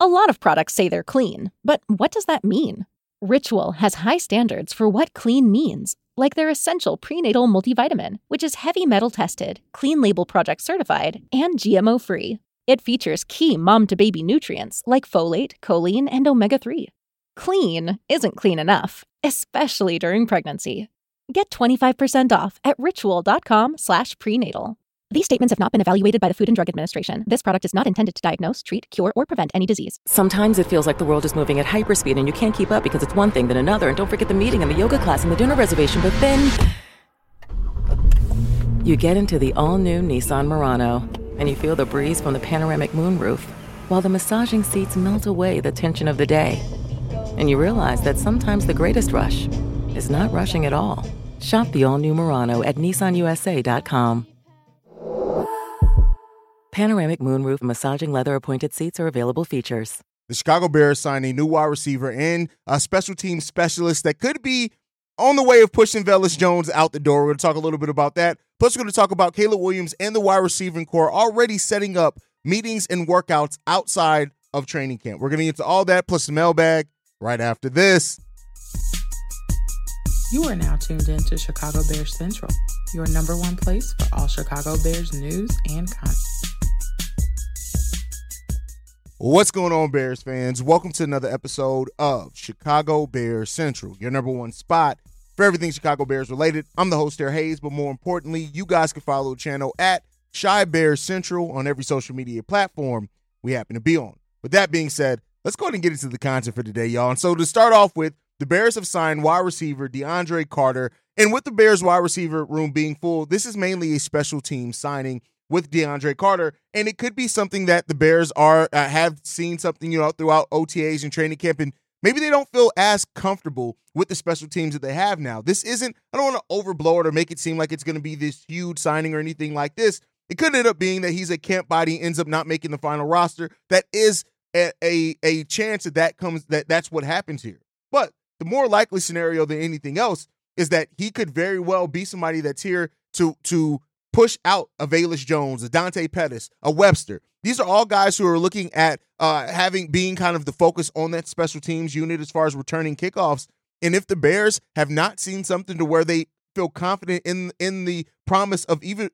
A lot of products say they're clean, but what does that mean? Ritual has high standards for what clean means, like their essential prenatal multivitamin, which is heavy metal tested, clean label project certified, and GMO free. It features key mom-to-baby nutrients like folate, choline, and omega-3. Clean isn't clean enough, especially during pregnancy. Get 25% off at ritual.com/prenatal. These statements have not been evaluated by the Food and Drug Administration. This product is not intended to diagnose, treat, cure, or prevent any disease. Sometimes it feels like the world is moving at hyperspeed and you can't keep up because it's one thing then another. And don't forget the meeting and the yoga class and the dinner reservation. But then you get into the all-new Nissan Murano and you feel the breeze from the panoramic moonroof while the massaging seats melt away the tension of the day. And you realize that sometimes the greatest rush is not rushing at all. Shop the all-new Murano at nissanusa.com. Panoramic moonroof massaging leather appointed seats are available features. The Chicago Bears signed a new wide receiver and a special team specialist that could be on the way of pushing Velus Jones out the door. We're going to talk a little bit about that. Plus, we're going to talk about Caleb Williams and the wide receiving core already setting up meetings and workouts outside of training camp. We're going to get into all that, plus the mailbag, right after this. You are now tuned in to Chicago Bears Central, your number one place for all Chicago Bears news and content. What's going on, Bears fans? Welcome to another episode of Chicago Bears Central, your number one spot for everything Chicago Bears related. I'm the host, Terry Hayes, but more importantly, you guys can follow the channel at Chi Bears Central on every social media platform we happen to be on. With that being said, let's go ahead and get into the content for today, y'all. And so to start off with, the Bears have signed wide receiver DeAndre Carter, and with the Bears wide receiver room being full, this is mainly a special team signing with DeAndre Carter, and it could be something that the Bears are have seen something, throughout OTAs and training camp, and maybe they don't feel as comfortable with the special teams that they have now. This isn't, I don't want to overblow it or make it seem like it's going to be this huge signing or anything like this. It could end up being that he's a camp body, ends up not making the final roster. That is a chance that's what happens here. But the more likely scenario than anything else is that he could very well be somebody that's here to push out a Velus Jones, a Dante Pettis, a Webster. These are all guys who are looking at being kind of the focus on that special teams unit as far as returning kickoffs. And if the Bears have not seen something to where they feel confident in the promise of either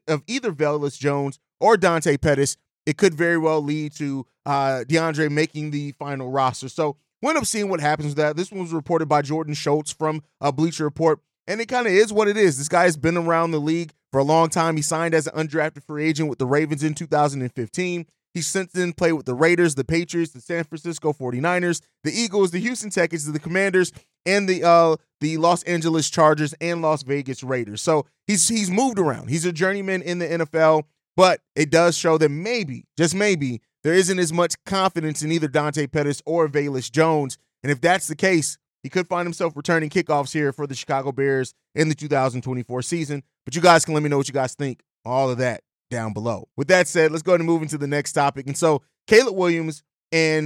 Velus Jones or Dante Pettis, it could very well lead to DeAndre making the final roster. So we'll end up seeing what happens with that. This one was reported by Jordan Schultz from Bleacher Report, and it kind of is what it is. This guy has been around the league for a long time. He signed as an undrafted free agent with the Ravens in 2015. He's since then played with the Raiders, the Patriots, the San Francisco 49ers, the Eagles, the Houston Texans, the Commanders, and the Los Angeles Chargers and Las Vegas Raiders. So he's moved around. He's a journeyman in the NFL, but it does show that maybe, just maybe, there isn't as much confidence in either Dante Pettis or Velus Jones. And if that's the case, he could find himself returning kickoffs here for the Chicago Bears in the 2024 season. But you guys can let me know what you guys think. All of that down below. With that said, let's go ahead and move into the next topic. And so Caleb Williams and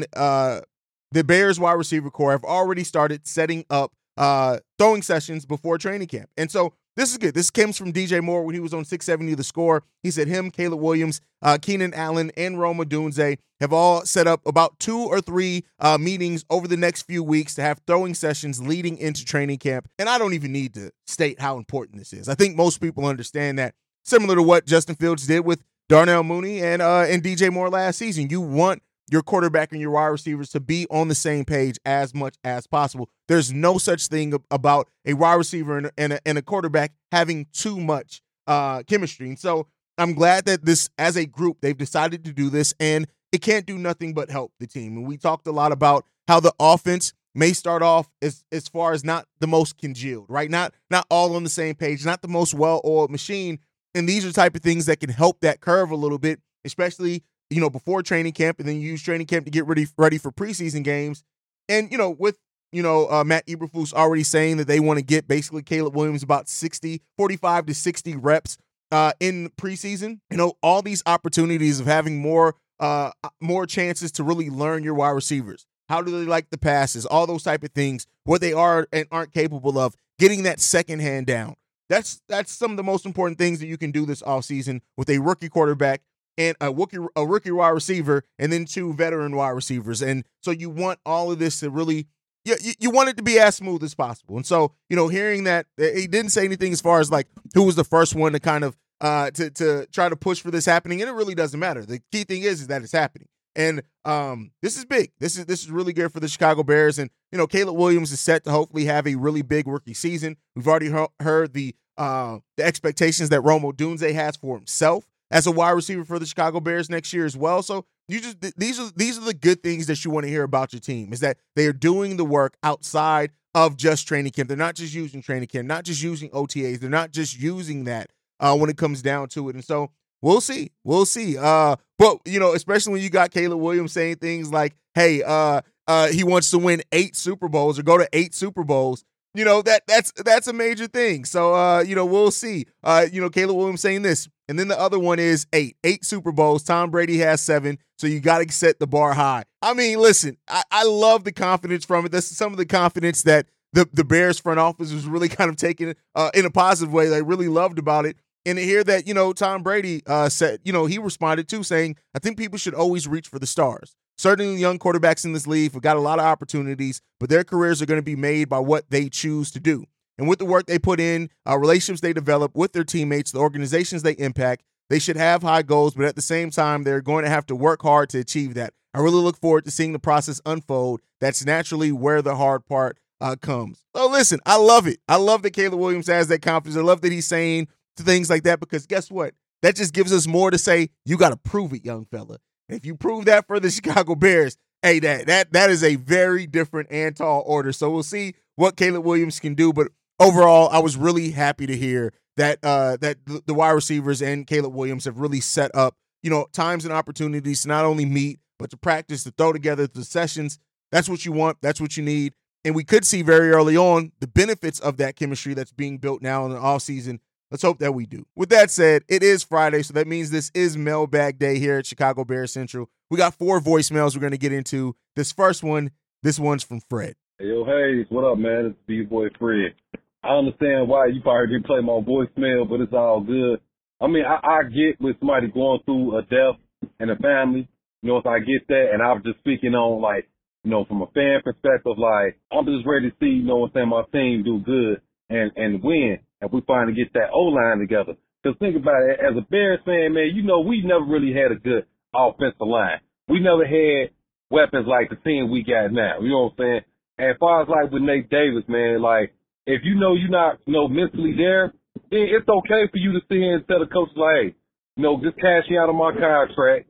the Bears wide receiver core have already started setting up throwing sessions before training camp. And so this is good. This comes from DJ Moore when he was on 670 The Score. He said him, Caleb Williams, Keenan Allen, and Rome Odunze have all set up about 2 or 3 meetings over the next few weeks to have throwing sessions leading into training camp. And I don't even need to state how important this is. I think most people understand that, similar to what Justin Fields did with Darnell Mooney and DJ Moore last season. You want your quarterback and your wide receivers to be on the same page as much as possible. There's no such thing about a wide receiver and a quarterback having too much chemistry. And so I'm glad that this, as a group, they've decided to do this, and it can't do nothing but help the team. And we talked a lot about how the offense may start off as far as not the most congealed, right? Not all on the same page, not the most well-oiled machine. And these are the type of things that can help that curve a little bit, especially before training camp, and then you use training camp to get ready for preseason games. And, with, Matt Eberflus already saying that they want to get basically Caleb Williams about 45 to 60 reps in preseason, all these opportunities of having more chances to really learn your wide receivers. How do they like the passes? All those type of things, what they are and aren't capable of, getting that second hand down. That's some of the most important things that you can do this offseason with a rookie quarterback and a rookie wide receiver, and then 2 veteran wide receivers. And so you want all of this to really, you want it to be as smooth as possible. And so, hearing that, he didn't say anything as far as like who was the first one to kind of to try to push for this happening, and it really doesn't matter. The key thing is that it's happening. And this is big. This is really good for the Chicago Bears. And, Caleb Williams is set to hopefully have a really big rookie season. We've already heard the expectations that Rome Odunze has for himself as a wide receiver for the Chicago Bears next year as well. So these are the good things that you want to hear about your team, is that they are doing the work outside of just training camp. They're not just using training camp, not just using OTAs. They're not just using that when it comes down to it. And so we'll see. But, especially when you got Caleb Williams saying things like, hey, he wants to win 8 Super Bowls or go to 8 Super Bowls. That's a major thing. So, we'll see. Caleb Williams saying this. And then the other one is 8 Super Bowls. Tom Brady has 7. So you got to set the bar high. I mean, listen, I love the confidence from it. That's some of the confidence that the Bears front office was really kind of taking in a positive way. They really loved about it. And to hear that, Tom Brady said, he responded too, saying, I think people should always reach for the stars. Certainly young quarterbacks in this league have got a lot of opportunities, but their careers are going to be made by what they choose to do. And with the work they put in, relationships they develop with their teammates, the organizations they impact, they should have high goals, but at the same time, they're going to have to work hard to achieve that. I really look forward to seeing the process unfold. That's naturally where the hard part comes. So listen, I love it. I love that Caleb Williams has that confidence. I love that he's saying things like that, because guess what? That just gives us more to say. You got to prove it, young fella. And if you prove that for the Chicago Bears, hey, that is a very different and tall order. So we'll see what Caleb Williams can do. But overall, I was really happy to hear that that the wide receivers and Caleb Williams have really set up, times and opportunities to not only meet, but to practice, to throw together the sessions. That's what you want. That's what you need. And we could see very early on the benefits of that chemistry that's being built now in the offseason. Let's hope that we do. With that said, it is Friday, so that means this is Mailbag Day here at Chicago Bears Central. We got 4 voicemails we're going to get into. This one's from Fred. Hey, yo, Hayes, what up, man? It's B-Boy Fred. I understand why you probably didn't play my voicemail, but it's all good. I mean, I get with somebody going through a death in a family, if I get that, and I was just speaking on, from a fan perspective, I'm just ready to see, my team do good and win. If we finally get that O-line together. Because think about it, as a Bears fan, man, we never really had a good offensive line. We never had weapons like the team we got now. You know what I'm saying? And as far as with Nate Davis, man, if you're not, mentally there, then it's okay for you to sit here and tell the coach, hey, just cash me out of my contract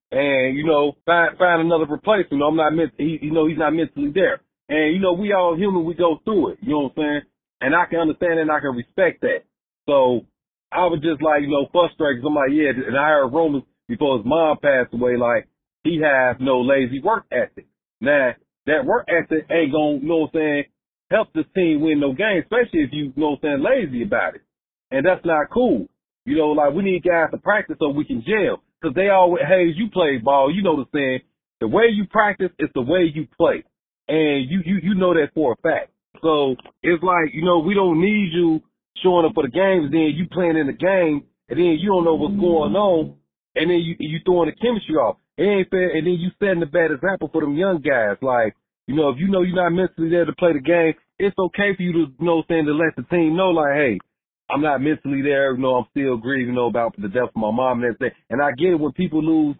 and, find another replacement. I'm not he's not mentally there. And, we all human, we go through it. You know what I'm saying? And I can understand it and I can respect that. So I was just frustrated because I'm yeah, and I heard rumors before his mom passed away, he has no lazy work ethic. Now, that work ethic ain't going to, help the team win no game, especially if you, lazy about it. And that's not cool. We need guys to practice so we can gel. Because they always, hey, you play ball, you know the saying, the way you practice is the way you play. And you know that for a fact. So it's we don't need you showing up for the games, then you playing in the game, and then you don't know what's going on, and then you throwing the chemistry off. It ain't fair, and then you setting a bad example for them young guys. If you're not mentally there to play the game, it's okay for you to, to let the team know, hey, I'm not mentally there, I'm still grieving, about the death of my mom and everything. And I get it when people lose,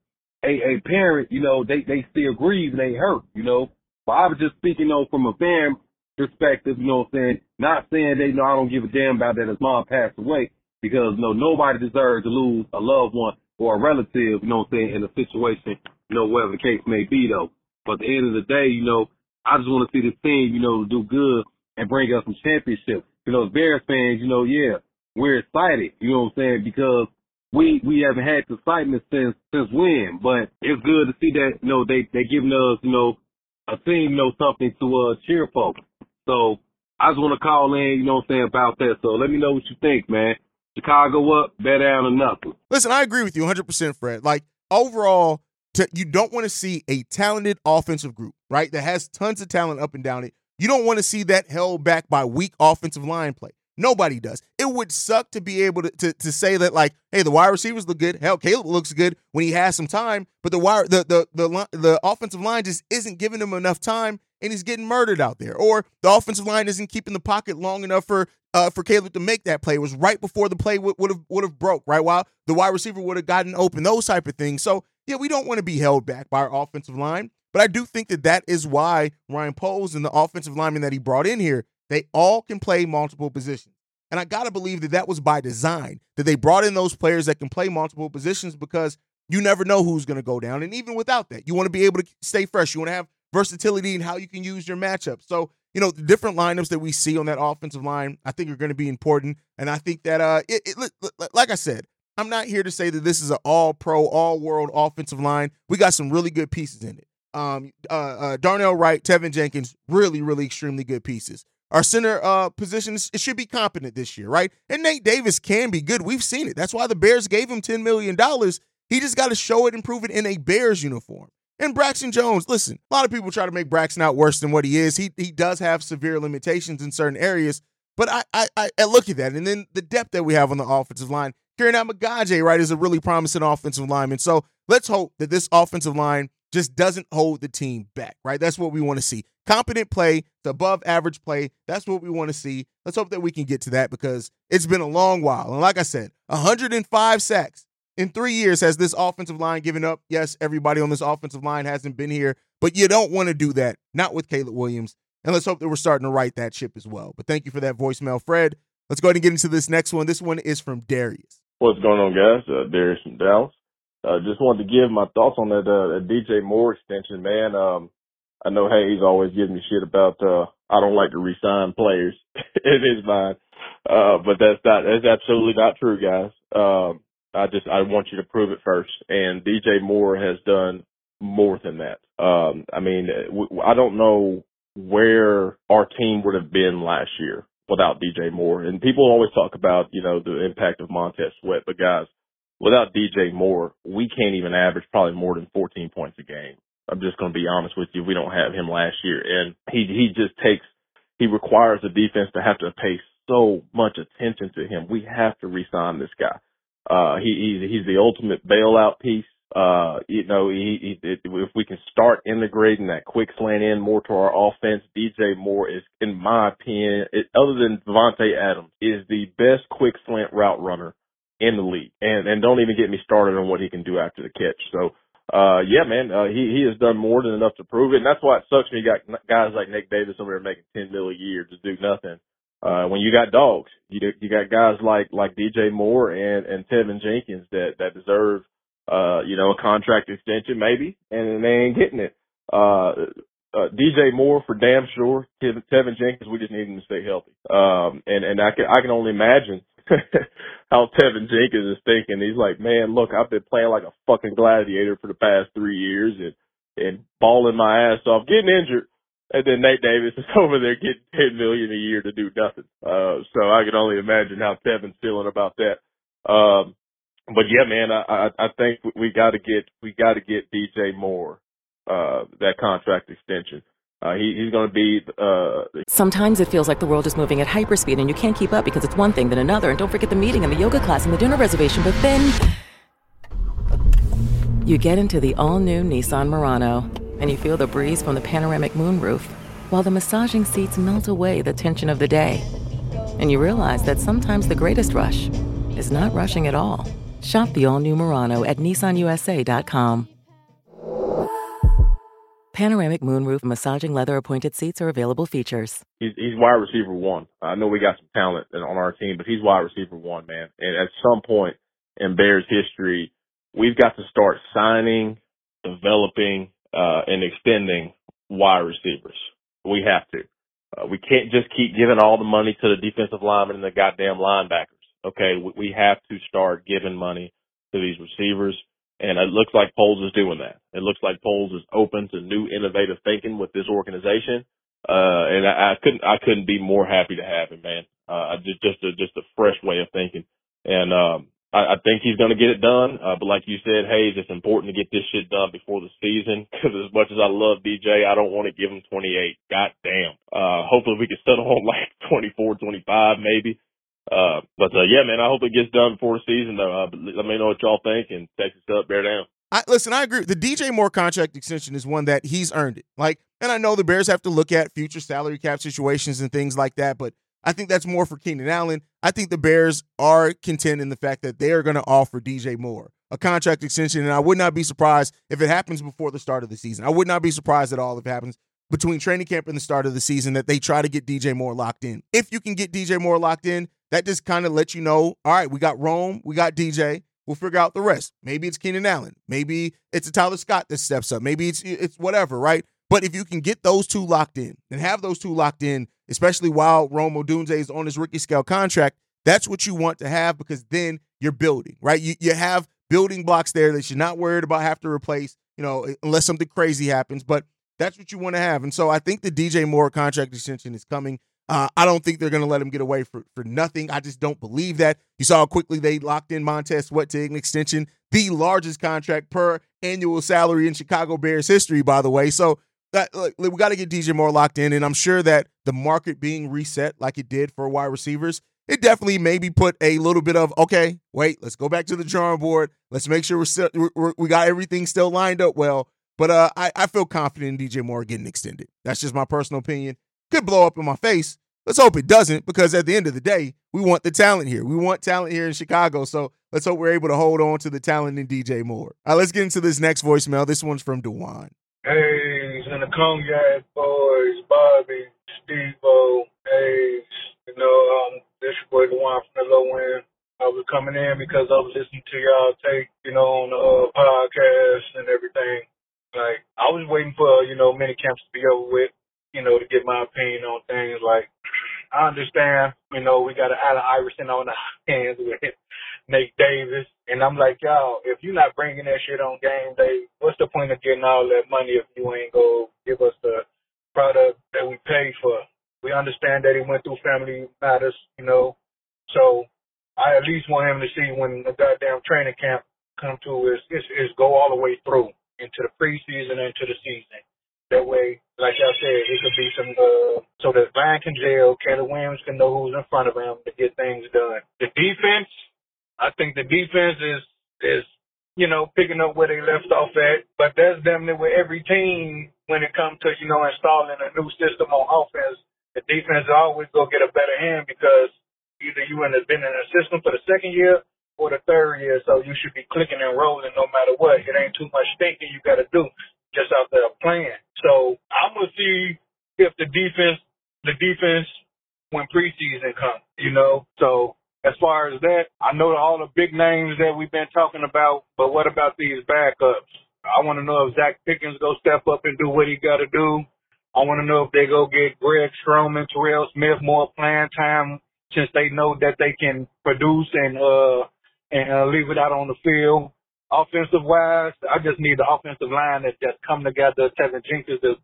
a parent, they still grieve and they hurt, But I was just speaking, from a fan perspective, not saying they I don't give a damn about that his mom passed away, because nobody deserves to lose a loved one or a relative, in a situation, whatever the case may be though. But at the end of the day, I just want to see this team, do good and bring us some championships. As Bears fans, yeah, we're excited, because we haven't had the excitement since when, but it's good to see that, they giving us, a team, something to cheer for. So I just want to call in, about that. So let me know what you think, man. Chicago up, bear down or nothing. Listen, I agree with you 100%, Fred. Overall, you don't want to see a talented offensive group, right, that has tons of talent up and down it. You don't want to see that held back by weak offensive line play. Nobody does. It would suck to be able to say that, like, hey, the wide receivers look good. Hell, Caleb looks good when he has some time, but the offensive line just isn't giving him enough time, and he's getting murdered out there. Or the offensive line isn't keeping the pocket long enough for Caleb to make that play. It was right before the play would have broke, right? While the wide receiver would have gotten open, those type of things. So, yeah, we don't want to be held back by our offensive line, but I do think that is why Ryan Poles and the offensive linemen that he brought in here, they all can play multiple positions. And I got to believe that was by design, that they brought in those players that can play multiple positions, because you never know who's going to go down. And even without that, you want to be able to stay fresh. You want to have versatility in how you can use your matchups. So, the different lineups that we see on that offensive line, I think are going to be important. And I think that, like I said, I'm not here to say that this is an all-pro, all-world offensive line. We got some really good pieces in it. Darnell Wright, Tevin Jenkins, really, really extremely good pieces. Our center positions, it should be competent this year, right? And Nate Davis can be good. We've seen it. That's why the Bears gave him $10 million. He just got to show it and prove it in a Bears uniform. And Braxton Jones, listen, a lot of people try to make Braxton out worse than what he is. He does have severe limitations in certain areas, but I look at that. And then the depth that we have on the offensive line. Kieran Amagaje, right, is a really promising offensive lineman. So let's hope that this offensive line just doesn't hold the team back, right? That's what we want to see. Competent play, to above average play. That's what we want to see. Let's hope that we can get to that, because it's been a long while. And like I said, 105 sacks in 3 years has this offensive line given up. Yes, everybody on this offensive line hasn't been here, but you don't want to do that. Not with Caleb Williams. And let's hope that we're starting to right that ship as well. But thank you for that voicemail, Fred. Let's go ahead and get into this next one. This one is from Darius. What's going on, guys? Darius from Dallas. Just wanted to give my thoughts on that DJ Moore extension, man. I know Hayes always gives me shit about I don't like to re-sign players. It is mine. But that's absolutely not true, guys. I want you to prove it first. And DJ Moore has done more than that. I don't know where our team would have been last year without DJ Moore. And people always talk about, the impact of Montez Sweat, but guys, without DJ Moore, we can't even average probably more than 14 points a game. I'm just going to be honest with you. We don't have him last year. And he requires the defense to have to pay so much attention to him. We have to re-sign this guy. He's the ultimate bailout piece. If we can start integrating that quick slant in more to our offense, DJ Moore is, in my opinion, other than Devontae Adams, is the best quick slant route runner in the league. And don't even get me started on what he can do after the catch. So, he has done more than enough to prove it. And that's why it sucks when you got guys like Nick Davis over there making $10 million a year to do nothing. When you got dogs, you got guys like DJ Moore and Tevin Jenkins that deserve, a contract extension maybe, and they ain't getting it. DJ Moore for damn sure. Tevin Jenkins, we just need him to stay healthy. And I can only imagine how Tevin Jenkins is thinking. He's like, man, look, I've been playing like a fucking gladiator for the past 3 years and balling my ass off, getting injured. And then Nate Davis is over there getting $10 million a year to do nothing. So I can only imagine how Tevin's feeling about that. But yeah, man, I think we got to get DJ Moore that contract extension. He's going to be. Sometimes it feels like the world is moving at hyperspeed and you can't keep up because it's one thing then another. And don't forget the meeting and the yoga class and the dinner reservation. But then you get into the all-new Nissan Murano and you feel the breeze from the panoramic moonroof while the massaging seats melt away the tension of the day. And you realize that sometimes the greatest rush is not rushing at all. Shop the all-new Murano at nissanusa.com. Panoramic moonroof massaging leather appointed seats are available features. He's wide receiver one. I know we got some talent on our team, but he's wide receiver one, man. And at some point in Bears history, we've got to start signing, developing, and extending wide receivers. We have to. We can't just keep giving all the money to the defensive linemen and the goddamn linebackers. Okay, we have to start giving money to these receivers. And it looks like Poles is doing that. It looks like Poles is open to new innovative thinking with this organization. And I couldn't be more happy to have him, man. Just a fresh way of thinking. And, I think he's going to get it done. But like you said, Hayes, it's important to get this shit done before the season, because as much as I love DJ, I don't want to give him 28. God damn. Hopefully we can settle on like 24, 25 maybe. Yeah, man, I hope it gets done before the season though. Let me know what y'all think, and Texas up, bear down. Listen, I agree. The DJ Moore contract extension is one that he's earned it. And I know the Bears have to look at future salary cap situations and things like that, but I think that's more for Keenan Allen. I think the Bears are content in the fact that they are going to offer DJ Moore a contract extension, and I would not be surprised if it happens before the start of the season. I would not be surprised at all if it happens between training camp and the start of the season that they try to get DJ Moore locked in. If you can get DJ Moore locked in, that just kind of lets you know, all right, we got Rome, we got DJ. We'll figure out the rest. Maybe it's Keenan Allen. Maybe it's a Tyler Scott that steps up. Maybe it's whatever, right? But if you can get those two locked in and have those two locked in, especially while Rome Odunze is on his rookie scale contract, that's what you want to have, because then you're building, right? You have building blocks there that you're not worried about have to replace, unless something crazy happens. But that's what you want to have. And so I think the DJ Moore contract extension is coming. I don't think they're going to let him get away for nothing. I just don't believe that. You saw how quickly they locked in Montez Sweat to an extension, the largest contract per annual salary in Chicago Bears history, by the way. So we got to get DJ Moore locked in, and I'm sure that the market being reset like it did for wide receivers, it definitely maybe put a little bit of, okay, wait, let's go back to the drawing board. Let's make sure we got everything still lined up well. But I feel confident in DJ Moore getting extended. That's just my personal opinion. Could blow up in my face. Let's hope it doesn't, because at the end of the day, we want the talent here. We want talent here in Chicago, so let's hope we're able to hold on to the talent in DJ Moore. All right, let's get into this next voicemail. This one's from Dewan. Hayes and the Cognac boys, Bobby, Steve-O, Hayes. This your boy Dewan from the low end. I was coming in because I was listening to y'all take, on the podcast and everything. Like, I was waiting for, mini camps to be over with, to get my opinion on things. Like, I understand, we got Allen Iverson on the hands with Nate Davis. And I'm like, y'all, if you're not bringing that shit on game day, what's the point of getting all that money if you ain't go give us the product that we paid for? We understand that he went through family matters, So I at least want him to see when the goddamn training camp come to is go all the way through into the preseason and into the season. That way, like I said, it could be some, so that Ryan can jail, Caleb Williams can know who's in front of him to get things done. The defense, I think the defense is picking up where they left off at, but that's damn near with every team when it comes to, installing a new system on offense. The defense always go get a better hand, because either you have been in a system for the second year or the third year, so you should be clicking and rolling no matter what. It ain't too much thinking you got to do just out there playing. So I'm going to see if the defense when preseason comes, So as far as that, I know all the big names that we've been talking about, but what about these backups? I want to know if Zach Pickens go step up and do what he got to do. I want to know if they go get Greg Stroman, Terrell Smith more playing time, since they know that they can produce and leave it out on the field. Offensive wise, I just need the offensive line that just come together. Tevin Jenkins to,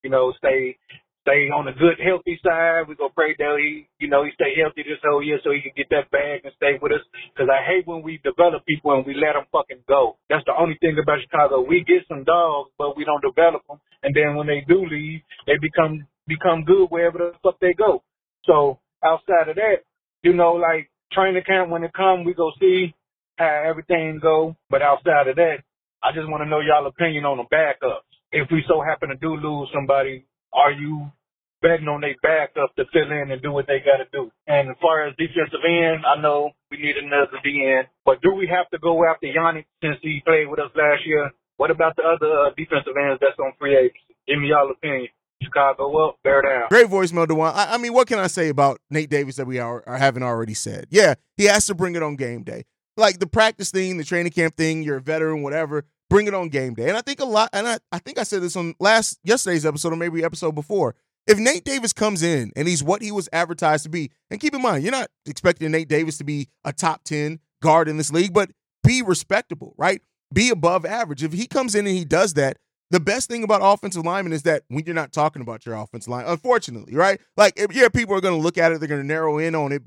stay on the good, healthy side. We're going to pray that he stay healthy this whole year so he can get that bag and stay with us. Because I hate when we develop people and we let them fucking go. That's the only thing about Chicago. We get some dogs, but we don't develop them. And then when they do leave, they become good wherever the fuck they go. So outside of that, like training camp, when it comes, we go see how everything go. But outside of that, I just want to know y'all opinion on the backups. If we so happen to do lose somebody, are you betting on their backup to fill in and do what they got to do? And as far as defensive end, I know we need another DN. But do we have to go after Yannick since he played with us last year? What about the other defensive ends that's on free agency? Give me y'all opinion. Chicago up, bear down. Great voicemail, Dewan. I mean, what can I say about Nate Davis that we haven't already said? Yeah, he has to bring it on game day. Like the practice thing, the training camp thing, you're a veteran, whatever, bring it on game day. And I think a lot, and I think I said this on yesterday's episode or maybe episode before, if Nate Davis comes in and he's what he was advertised to be, and keep in mind, you're not expecting Nate Davis to be a top 10 guard in this league, but be respectable, right? Be above average. If he comes in and he does that, the best thing about offensive linemen is that when you're not talking about your offensive line, unfortunately, right? Like, yeah, people are going to look at it, they're going to narrow in on it, but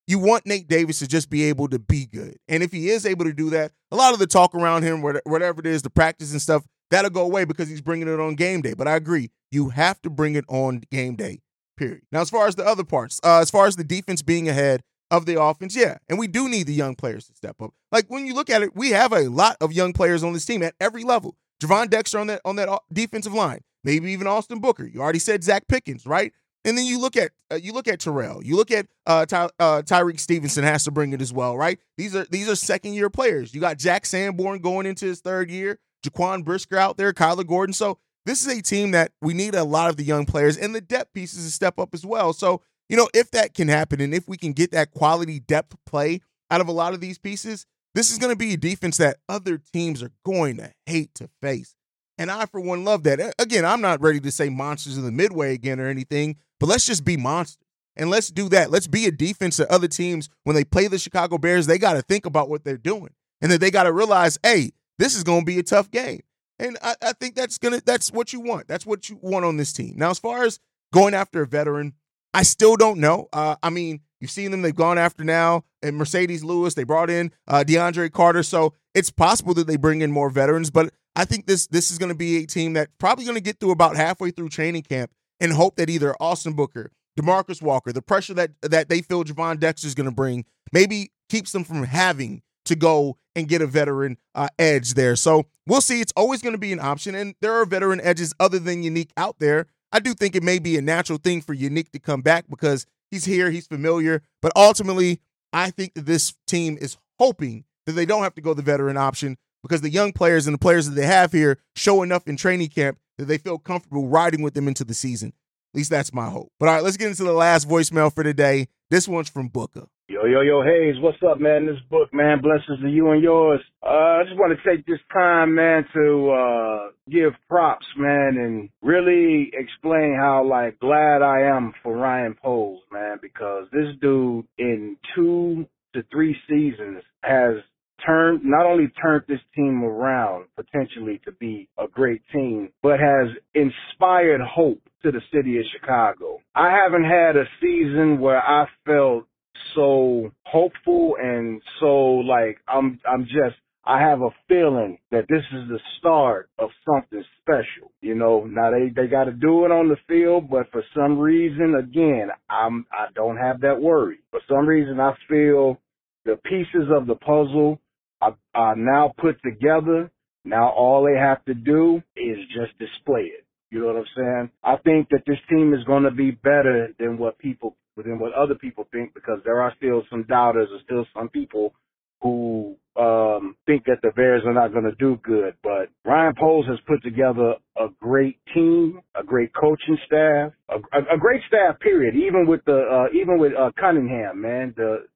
you want Nate Davis to just be able to be good. And if he is able to do that, a lot of the talk around him, whatever it is, the practice and stuff, that'll go away because he's bringing it on game day. But I agree, you have to bring it on game day, period. Now, as far as the other parts, as far as the defense being ahead of the offense, yeah, and we do need the young players to step up. Like, when you look at it, we have a lot of young players on this team at every level. Javon Dexter on that defensive line, maybe even Austin Booker. You already said Zach Pickens, right? And then you look at Terrell. You look at Tyreek Stevenson has to bring it as well, right? These are second-year players. You got Jack Sanborn going into his third year, Jaquan Brisker out there, Kyler Gordon. So this is a team that we need a lot of the young players and the depth pieces to step up as well. So, if that can happen and if we can get that quality depth play out of a lot of these pieces, this is going to be a defense that other teams are going to hate to face. And I, for one, love that. Again, I'm not ready to say monsters of the Midway again or anything, but let's just be monsters. And let's do that. Let's be a defense that other teams, when they play the Chicago Bears, they got to think about what they're doing. And that they got to realize, hey, this is going to be a tough game. And I think that's what you want. That's what you want on this team. Now, as far as going after a veteran, I still don't know. You've seen them. They've gone after now. And Mercedes Lewis, they brought in DeAndre Carter. So it's possible that they bring in more veterans. But I think this is going to be a team that's probably going to get through about halfway through training camp and hope that either Austin Booker, DeMarcus Walker, the pressure that they feel Javon Dexter is going to bring, maybe keeps them from having to go and get a veteran edge there. So we'll see. It's always going to be an option. And there are veteran edges other than Unique out there. I do think it may be a natural thing for Unique to come back because he's here, he's familiar. But ultimately, I think that this team is hoping that they don't have to go the veteran option because the young players and the players that they have here show enough in training camp that they feel comfortable riding with them into the season. At least that's my hope. But all right, let's get into the last voicemail for today. This one's from Booker. Yo, Hayes, what's up, man? This book, man, blessings to you and yours. I just want to take this time, man, to give props, man, and really explain how, glad I am for Ryan Poles, man, because this dude in 2 to 3 seasons has not only turned this team around potentially to be a great team, but has inspired hope to the city of Chicago. I haven't had a season where I felt so hopeful and so I have a feeling that this is the start of something special. Now they got to do it on the field, but for some reason, again, I don't have that worry. For some reason, I feel the pieces of the puzzle are now put together. Now all they have to do is just display it. You know what I'm saying? I think that this team is going to be better than what other people think, because there are still some doubters or still some people who think that the Bears are not going to do good. But Ryan Poles has put together a great team, a great coaching staff, a great staff, period. Even with Cunningham, man,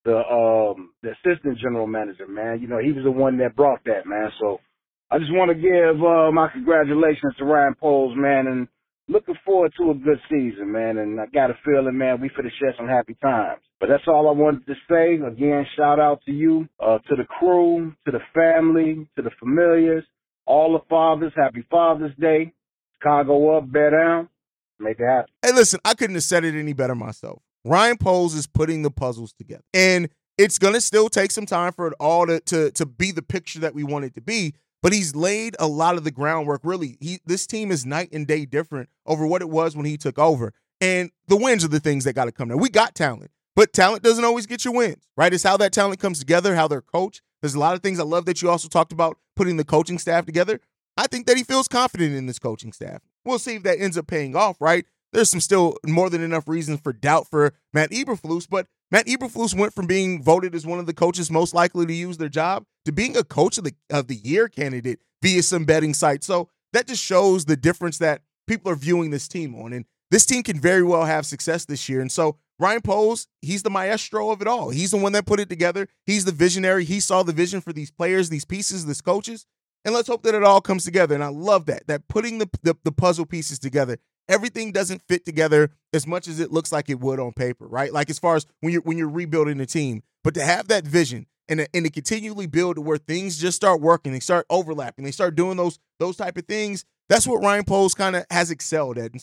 the assistant general manager, man. He was the one that brought that, man. So I just want to give my congratulations to Ryan Poles, man, and looking forward to a good season, man. And I got a feeling, man, we finna share some happy times. But that's all I wanted to say. Again, shout out to you, to the crew, to the family, to the familiars, all the fathers. Happy Father's Day. Chicago up, bear down. Make it happen. Hey, listen, I couldn't have said it any better myself. Ryan Poles is putting the puzzles together. And it's going to still take some time for it all to be the picture that we want it to be. But he's laid a lot of the groundwork. Really, this team is night and day different over what it was when he took over. And the wins are the things that got to come now. We got talent, but talent doesn't always get you wins, right? It's how that talent comes together, how they're coached. There's a lot of things I love that you also talked about putting the coaching staff together. I think that he feels confident in this coaching staff. We'll see if that ends up paying off, right? There's some still more than enough reasons for doubt for Matt Eberflus, but Matt Eberflus went from being voted as one of the coaches most likely to use their job to being a coach of the year candidate via some betting sites. So that just shows the difference that people are viewing this team on. And this team can very well have success this year. And so Ryan Poles, he's the maestro of it all. He's the one that put it together. He's the visionary. He saw the vision for these players, these pieces, these coaches. And let's hope that it all comes together. And I love that putting the puzzle pieces together, everything doesn't fit together as much as it looks like it would on paper, right? Like as far as when you're rebuilding a team, but to have that vision and to continually build to where things just start working, they start overlapping, they start doing those type of things. That's what Ryan Poles kind of has excelled at. And so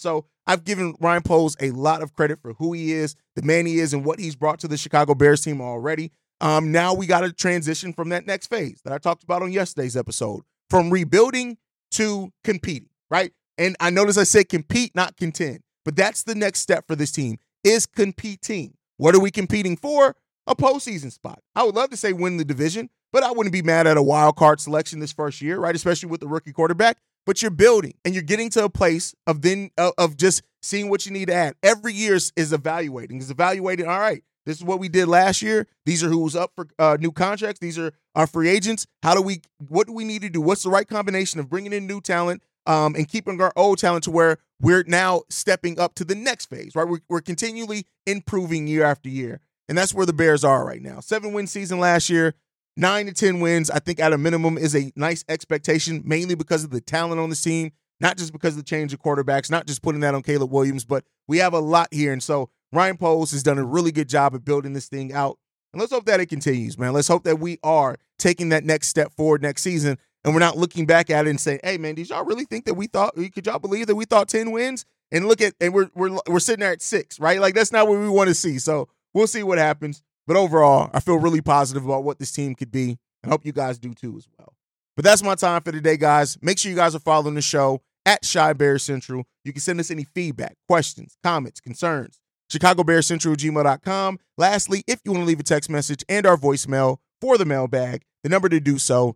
I've given Ryan Poles a lot of credit for who he is, the man he is, and what he's brought to the Chicago Bears team already. Now we got to transition from that next phase that I talked about on yesterday's episode, from rebuilding to competing, right? And I notice I said compete, not contend. But that's the next step for this team, is competing. What are we competing for? A postseason spot. I would love to say win the division, but I wouldn't be mad at a wild card selection this first year, right? Especially with the rookie quarterback. But you're building, and you're getting to a place of just seeing what you need to add. Every year is evaluating. Is evaluating, all right, this is what we did last year. These are who's up for new contracts. These are our free agents. What do we need to do? What's the right combination of bringing in new talent and keeping our old talent to where we're now stepping up to the next phase, right? We're continually improving year after year. And that's where the Bears are right now. 7-win season last year, 9 to 10 wins, I think at a minimum is a nice expectation, mainly because of the talent on this team, not just because of the change of quarterbacks, not just putting that on Caleb Williams, but we have a lot here. And so Ryan Poles has done a really good job of building this thing out. And let's hope that it continues, man. Let's hope that we are taking that next step forward next season, and we're not looking back at it and saying, hey, man, did y'all really think that could y'all believe that we thought 10 wins? And we're sitting there at 6, right? Like, that's not what we want to see. So we'll see what happens. But overall, I feel really positive about what this team could be. I hope you guys do too as well. But that's my time for today, guys. Make sure you guys are following the show at Chi Bears Central. You can send us any feedback, questions, comments, concerns. ChicagoBearsCentral@gmail.com. Lastly, if you want to leave a text message and our voicemail for the mailbag, the number to do so,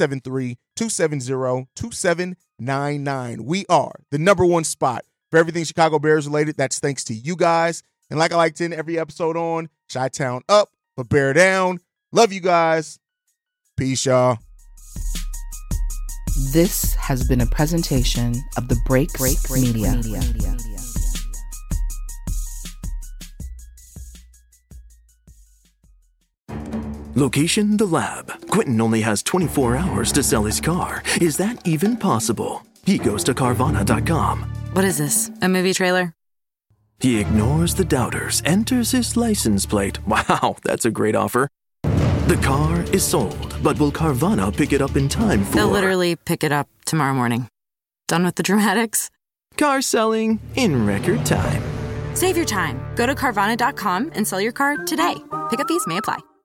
773-270-2799. We are the number one spot for everything Chicago Bears related. That's thanks to you guys. And like I like to end every episode on, Chi-Town up, but Bear down. Love you guys. Peace, y'all. This has been a presentation of the Break Media. Location, the lab. Quentin only has 24 hours to sell his car. Is that even possible? He goes to Carvana.com. What is this, a movie trailer? He ignores the doubters, enters his license plate. Wow, that's a great offer. The car is sold, but will Carvana pick it up in time for... They'll literally pick it up tomorrow morning. Done with the dramatics? Car selling in record time. Save your time. Go to Carvana.com and sell your car today. Pickup fees may apply.